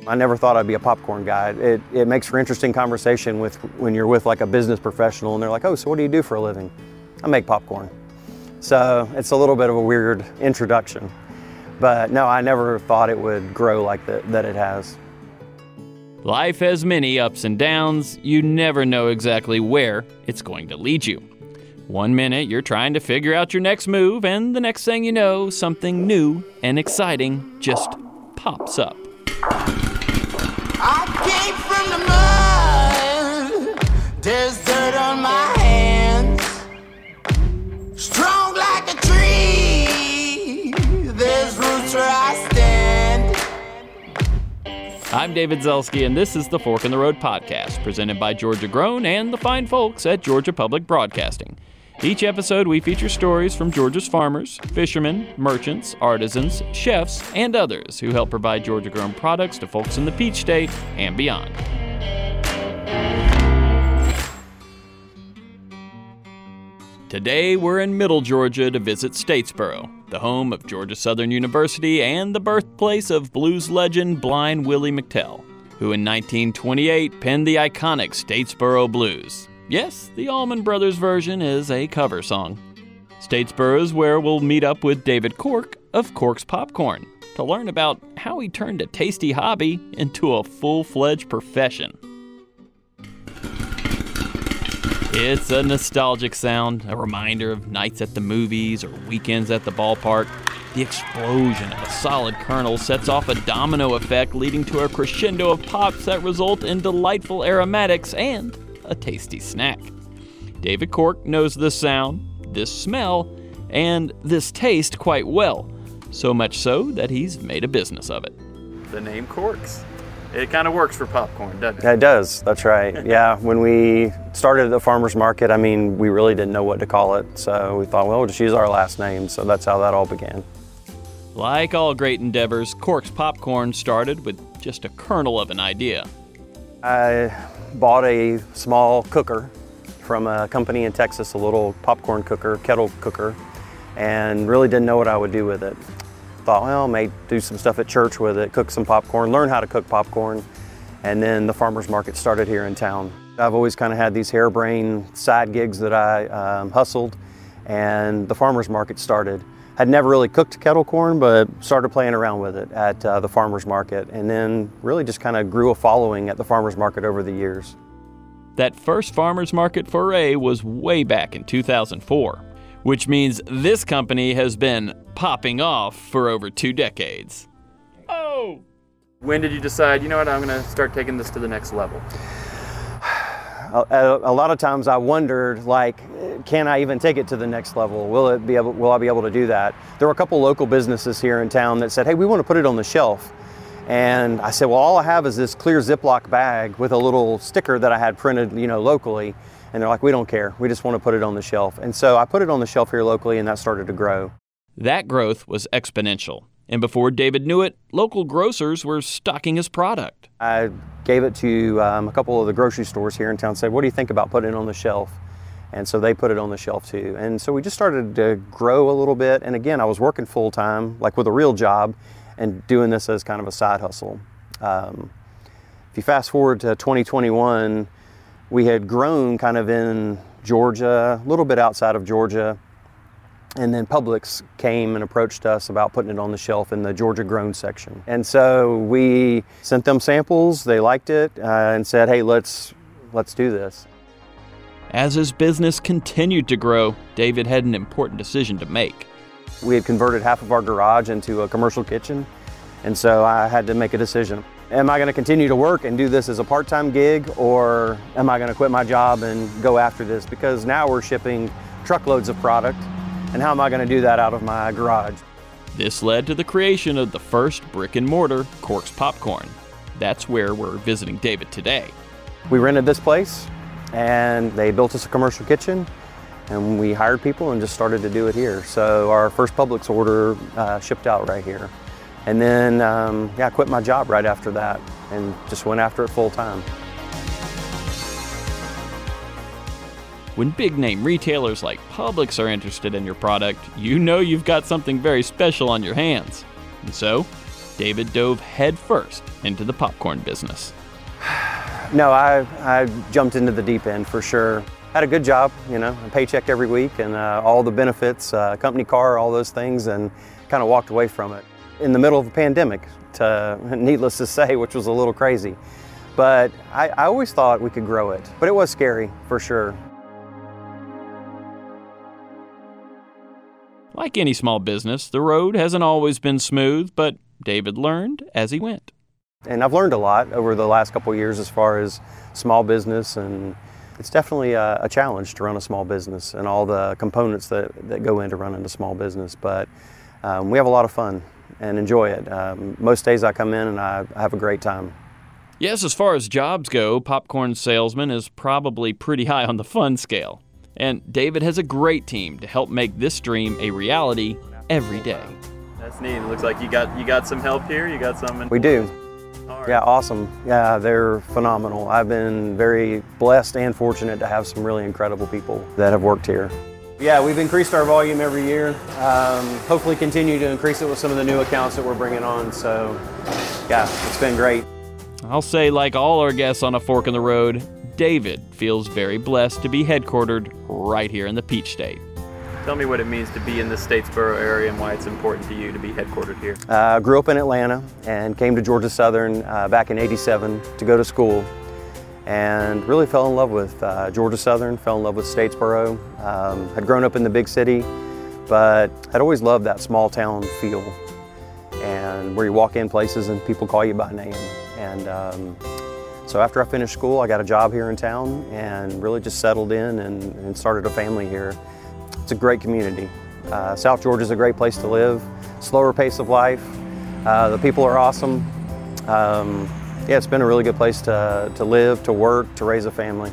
I never thought I'd be a popcorn guy. It makes for interesting conversation when you're with like a business professional and they're like, oh, so what do you do for a living? I make popcorn. So it's a little bit of a weird introduction. But no, I never thought it would grow like that it has. Life has many ups and downs. You never know exactly where it's going to lead you. One minute you're trying to figure out your next move, and the next thing you know, something new and exciting just pops up. I came from the mud, there's dirt on my hands. Strong like a tree, there's roots where I stand. I'm David Zelski, and this is the Fork in the Road podcast, presented by Georgia Grown and the fine folks at Georgia Public Broadcasting. Each episode, we feature stories from Georgia's farmers, fishermen, merchants, artisans, chefs, and others who help provide Georgia-grown products to folks in the Peach State and beyond. Today, we're in Middle Georgia to visit Statesboro, the home of Georgia Southern University and the birthplace of blues legend Blind Willie McTell, who in 1928 penned the iconic Statesboro Blues. Yes, the Allman Brothers version is a cover song. Statesboro is where we'll meet up with David Cork of Cork's Popcorn to learn about how he turned a tasty hobby into a full-fledged profession. It's a nostalgic sound, a reminder of nights at the movies or weekends at the ballpark. The explosion of a solid kernel sets off a domino effect, leading to a crescendo of pops that result in delightful aromatics and a tasty snack. David Cork knows this sound, this smell, and this taste quite well, so much so that he's made a business of it. The name Corks. It kind of works for popcorn, doesn't it? It does, that's right. Yeah, when we started at the farmer's market, we really didn't know what to call it, so we thought, well, we'll just use our last name, so that's how that all began. Like all great endeavors, Cork's Popcorn started with just a kernel of an idea. I bought a small cooker from a company in Texas, a little popcorn cooker, kettle cooker, and really didn't know what I would do with it. Thought, well, I may do some stuff at church with it, cook some popcorn, learn how to cook popcorn, and then the farmer's market started here in town. I've always kind of had these harebrained side gigs that I hustled, and the farmer's market started. Had never really cooked kettle corn, but started playing around with it at the farmer's market, and then really just kind of grew a following at the farmer's market over the years. That first farmer's market foray was way back in 2004, which means this company has been popping off for over 2 decades. Oh! When did you decide, you know what, I'm going to start taking this to the next level? A lot of times I wondered, like, can I even take it to the next level? Will I be able to do that? There were a couple local businesses here in town that said, hey, we want to put it on the shelf. And I said, well, all I have is this clear Ziploc bag with a little sticker that I had printed, locally. And they're like, we don't care. We just want to put it on the shelf. And so I put it on the shelf here locally, and that started to grow. That growth was exponential. And before David knew it, local grocers were stocking his product. I gave it to a couple of the grocery stores here in town, said, what do you think about putting it on the shelf? And so they put it on the shelf too. And so we just started to grow a little bit. And again, I was working full time, like with a real job, and doing this as kind of a side hustle. If you fast forward to 2021, we had grown kind of in Georgia, a little bit outside of Georgia. And then Publix came and approached us about putting it on the shelf in the Georgia Grown section. And so we sent them samples, they liked it, and said, hey, let's do this. As his business continued to grow, David had an important decision to make. We had converted half of our garage into a commercial kitchen, and so I had to make a decision. Am I going to continue to work and do this as a part-time gig, or am I going to quit my job and go after this? Because now we're shipping truckloads of product. And how am I going to do that out of my garage? This led to the creation of the first brick-and-mortar Cork's Popcorn. That's where we're visiting David today. We rented this place, and they built us a commercial kitchen, and we hired people and just started to do it here. So our first Publix order shipped out right here. And then, I quit my job right after that and just went after it full time. When big-name retailers like Publix are interested in your product, you know you've got something very special on your hands. And so, David dove headfirst into the popcorn business. No, I jumped into the deep end for sure. Had a good job, a paycheck every week and all the benefits, company car, all those things, and kind of walked away from it. In the middle of a pandemic, needless to say, which was a little crazy. But I always thought we could grow it, but it was scary for sure. Like any small business, the road hasn't always been smooth, but David learned as he went. And I've learned a lot over the last couple of years as far as small business, and it's definitely a challenge to run a small business and all the components that go into running a small business. But we have a lot of fun and enjoy it. Most days I come in and I have a great time. Yes, as far as jobs go, popcorn salesman is probably pretty high on the fun scale. And David has a great team to help make this dream a reality every day. That's neat. It looks like you got some help here. You got some. We do. All right. Yeah, awesome. Yeah, they're phenomenal. I've been very blessed and fortunate to have some really incredible people that have worked here. Yeah, we've increased our volume every year. Hopefully continue to increase it with some of the new accounts that we're bringing on. So, yeah, it's been great. I'll say, like all our guests on A Fork in the Road, David feels very blessed to be headquartered right here in the Peach State. Tell me what it means to be in the Statesboro area and why it's important to you to be headquartered here. Grew up in Atlanta and came to Georgia Southern back in '87 to go to school, and really fell in love with Georgia Southern, fell in love with Statesboro. Had grown up in the big city, but had always loved that small town feel, and where you walk in places and people call you by name. And so after I finished school, I got a job here in town and really just settled in and started a family here. It's a great community. South Georgia is a great place to live, slower pace of life. The people are awesome. Yeah, it's been a really good place to live, to work, to raise a family.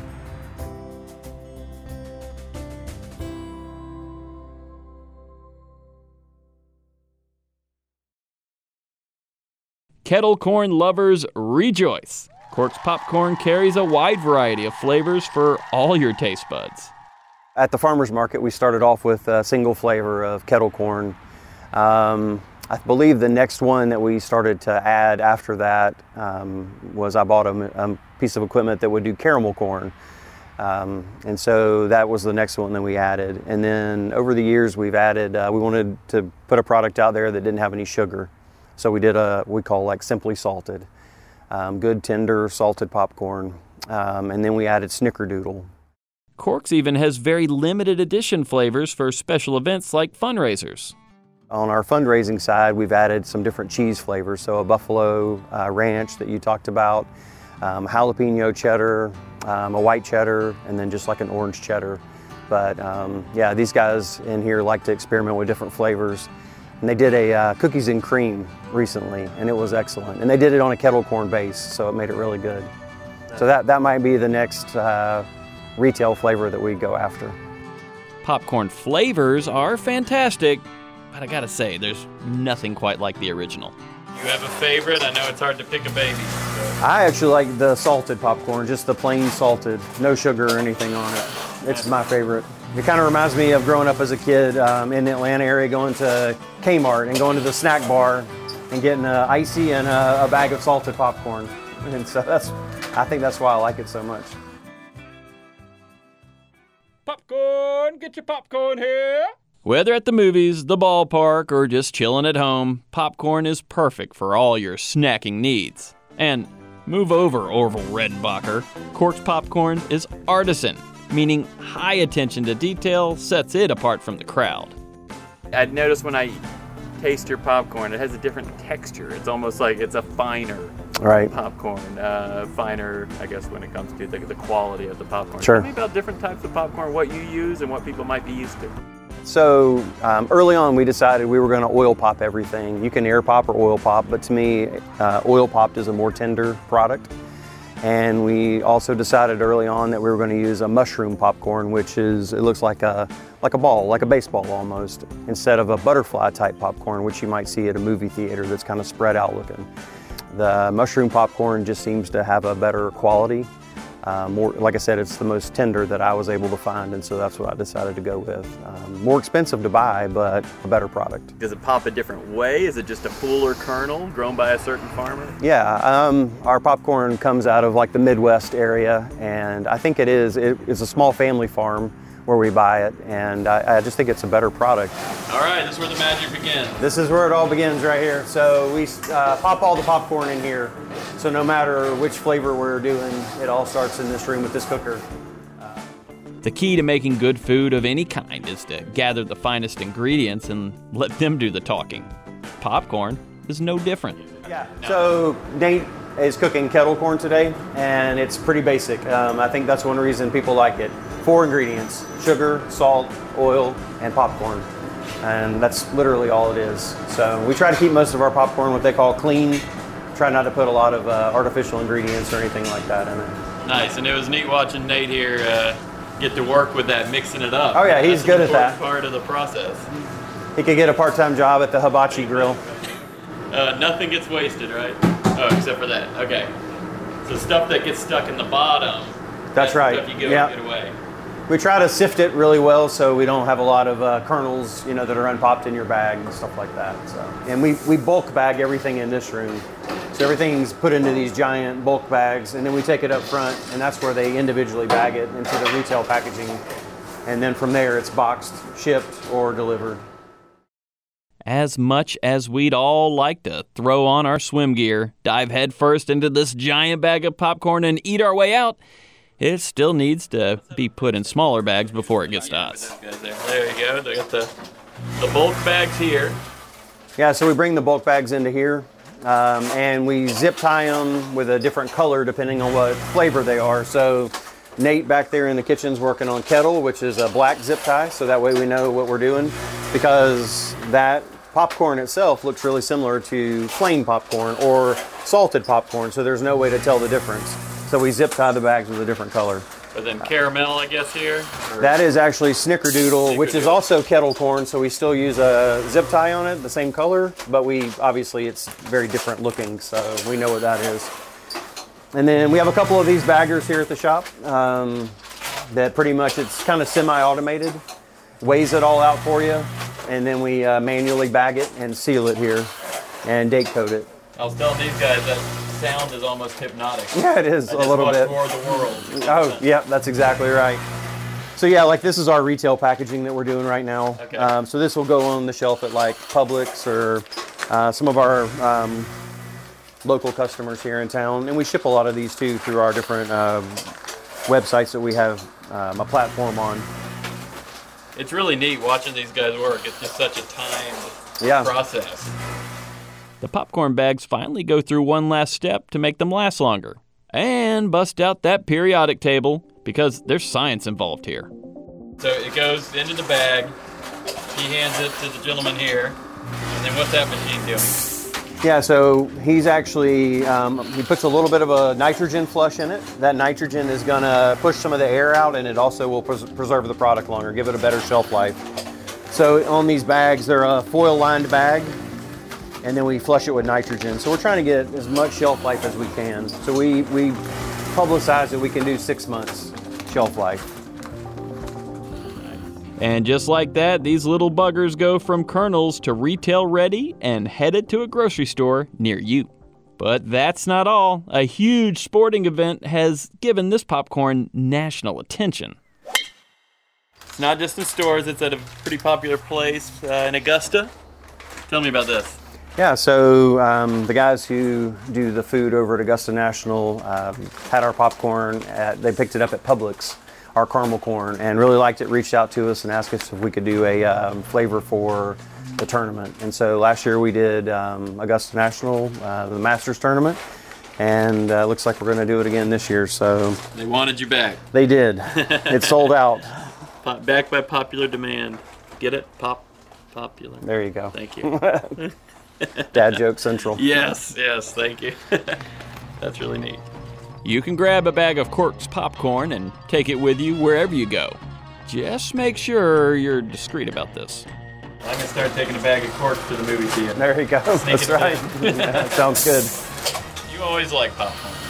Kettle corn lovers rejoice! Cork's Popcorn carries a wide variety of flavors for all your taste buds. At the farmer's market, we started off with a single flavor of kettle corn. I believe the next one that we started to add after that was I bought a piece of equipment that would do caramel corn. And so that was the next one that we added. And then over the years we've added, we wanted to put a product out there that didn't have any sugar. So we did we call like Simply Salted. Good tender salted popcorn. And then we added Snickerdoodle. Cork's even has very limited edition flavors for special events like fundraisers. On our fundraising side, we've added some different cheese flavors. So a buffalo ranch that you talked about, jalapeno cheddar, a white cheddar, and then just like an orange cheddar. But yeah, these guys in here like to experiment with different flavors. And they did a cookies and cream recently, and it was excellent. And they did it on a kettle corn base, so it made it really good. So that might be the next retail flavor that we go after. Popcorn flavors are fantastic, but I gotta say, there's nothing quite like the original. You have a favorite? I know it's hard to pick a baby. I actually like the salted popcorn, just the plain salted, no sugar or anything on it. It's my favorite. It kind of reminds me of growing up as a kid in the Atlanta area, going to Kmart and going to the snack bar and getting an icy and a bag of salted popcorn. And so I think that's why I like it so much. Popcorn, get your popcorn here. Whether at the movies, the ballpark, or just chilling at home, popcorn is perfect for all your snacking needs. And move over, Orville Redenbacher. Cork's Popcorn is artisan, meaning high attention to detail sets it apart from the crowd. I'd noticed when I taste your popcorn, it has a different texture. It's almost like it's a finer popcorn. Finer, I guess, when it comes to the quality of the popcorn. Sure. Tell me about different types of popcorn, what you use and what people might be used to. So early on we decided we were going to oil pop everything. You can air pop or oil pop, but to me oil popped is a more tender product. And we also decided early on that we were going to use a mushroom popcorn, which it looks like a ball, like a baseball almost, instead of a butterfly type popcorn, which you might see at a movie theater that's kind of spread out looking. The mushroom popcorn just seems to have a better quality. More, like I said, it's the most tender that I was able to find, and so that's what I decided to go with. More expensive to buy, but a better product. Does it pop a different way? Is it just a fuller kernel grown by a certain farmer? Yeah, our popcorn comes out of like the Midwest area, and I think it's a small family farm where we buy it, and I just think it's a better product. All right, this is where the magic begins. This is where it all begins right here. So we pop all the popcorn in here. So no matter which flavor we're doing, it all starts in this room with this cooker. The key to making good food of any kind is to gather the finest ingredients and let them do the talking. Popcorn is no different. Yeah. So Nate is cooking kettle corn today, and it's pretty basic. I think that's one reason people like it. 4 ingredients: sugar, salt, oil, and popcorn. And that's literally all it is. So we try to keep most of our popcorn what they call clean. Try not to put a lot of artificial ingredients or anything like that in it. Nice, and it was neat watching Nate here get to work with that, mixing it up. Oh yeah, he's good at that. That's part of the process. He could get a part-time job at the Hibachi Grill. Nothing gets wasted, right? Oh, except for that. Okay. So stuff that gets stuck in the bottom. That's right. Stuff you Yeah. get away. We try to sift it really well so we don't have a lot of kernels, that are unpopped in your bag and stuff like that. So, and we bulk bag everything in this room. So everything's put into these giant bulk bags, and then we take it up front, and that's where they individually bag it into the retail packaging. And then from there, it's boxed, shipped, or delivered. As much as we'd all like to throw on our swim gear, dive headfirst into this giant bag of popcorn, and eat our way out, it still needs to be put in smaller bags before it gets to us. There you go. They got the bulk bags here. Yeah, so we bring the bulk bags into here, and we zip tie them with a different color depending on what flavor they are. So Nate back there in the kitchen's working on kettle, which is a black zip tie, so that way we know what we're doing, because that popcorn itself looks really similar to plain popcorn or salted popcorn, so there's no way to tell the difference. So we zip tie the bags with a different color. But then caramel, I guess, here? That is actually Snickerdoodle, which is also kettle corn, so we still use a zip tie on it, the same color, but obviously it's very different looking, so we know what that is. And then we have a couple of these baggers here at the shop that pretty much, it's kind of semi-automated, weighs it all out for you, and then we manually bag it and seal it here and date coat it. I was telling these guys that sound is almost hypnotic. Yeah, it is a little bit. More of the world. Oh, yeah, that's exactly right. So yeah, like this is our retail packaging that we're doing right now. Okay. So this will go on the shelf at like Publix or some of our local customers here in town, and we ship a lot of these too through our different websites that we have a platform on. It's really neat watching these guys work. It's just such a timed process. The popcorn bags finally go through one last step to make them last longer, and bust out that periodic table, because there's science involved here. So it goes into the bag, he hands it to the gentleman here, and then what's that machine doing? Yeah, so he's actually, he puts a little bit of a nitrogen flush in it. That nitrogen is gonna push some of the air out, and it also will preserve the product longer, give it a better shelf life. So on these bags, they're a foil lined bag, and then we flush it with nitrogen. So we're trying to get as much shelf life as we can. So we publicize that we can do 6 months shelf life. And just like that, these little buggers go from kernels to retail ready and headed to a grocery store near you. But that's not all. A huge sporting event has given this popcorn national attention. It's not just in stores, it's at a pretty popular place in Augusta. Tell me about this. Yeah, so the guys who do the food over at Augusta National had our popcorn, they picked it up at Publix, our caramel corn, and really liked it, reached out to us and asked us if we could do a flavor for the tournament. And so last year we did Augusta National, the Masters tournament, and looks like we're going to do it again this year. So they wanted you back. They did. It sold out. Back by popular demand. Get it? Popular. There you go. Thank you. Dad joke central. Yes, thank you. That's really neat. You can grab a bag of Quirks popcorn and take it with you wherever you go. Just make sure you're discreet about this. I'm going to start taking a bag of Quirks to the movie theater. There you go. That's right. Yeah, sounds good. You always like popcorn.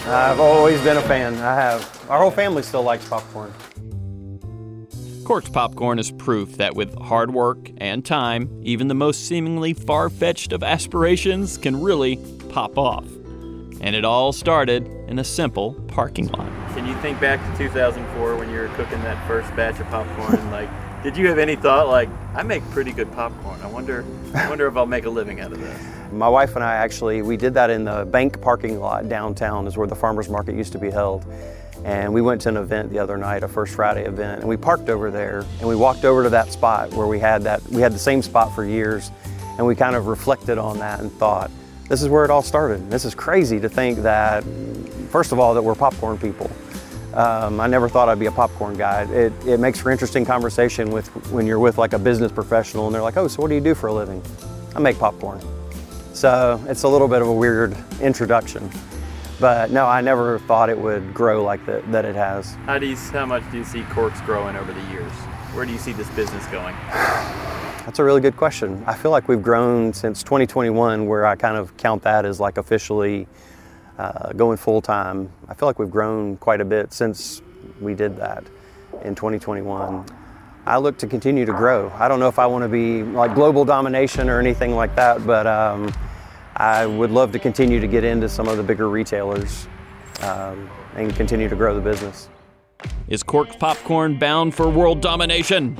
I've always been a fan. I have. Our whole family still likes popcorn. Cork's Popcorn is proof that with hard work and time, even the most seemingly far-fetched of aspirations can really pop off. And it all started in a simple parking lot. Can you think back to 2004 when you were cooking that first batch of popcorn? Like, did you have any thought like, I make pretty good popcorn. I wonder if I'll make a living out of this? My wife and I we did that in the bank parking lot downtown, is where the farmers market used to be held. And we went to an event the other night, a First Friday event, and we parked over there and we walked over to that spot where we had the same spot for years, and we kind of reflected on that and thought, this is where it all started. This is crazy to think that, first of all, that we're popcorn people. I never thought I'd be a popcorn guy. It makes for interesting conversation when you're with like a business professional and they're like, oh, so what do you do for a living? I make popcorn. So it's a little bit of a weird introduction. But no, I never thought it would grow like that it has. How much do you see Cork's growing over the years? Where do you see this business going? That's a really good question. I feel like we've grown since 2021, where I kind of count that as like officially going full time. I feel like we've grown quite a bit since we did that in 2021. I look to continue to grow. I don't know if I want to be like global domination or anything like that, but I would love to continue to get into some of the bigger retailers and continue to grow the business. Is Cork's Popcorn bound for world domination?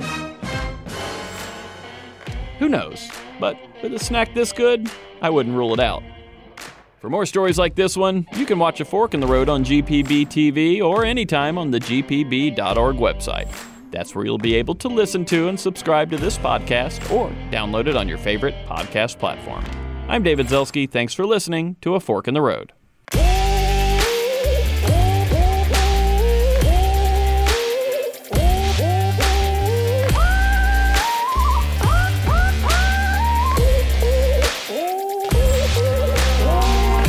Who knows? But with a snack this good, I wouldn't rule it out. For more stories like this one, you can watch A Fork in the Road on GPB TV or anytime on the gpb.org website. That's where you'll be able to listen to and subscribe to this podcast or download it on your favorite podcast platform. I'm David Zelski. Thanks for listening to A Fork in the Road.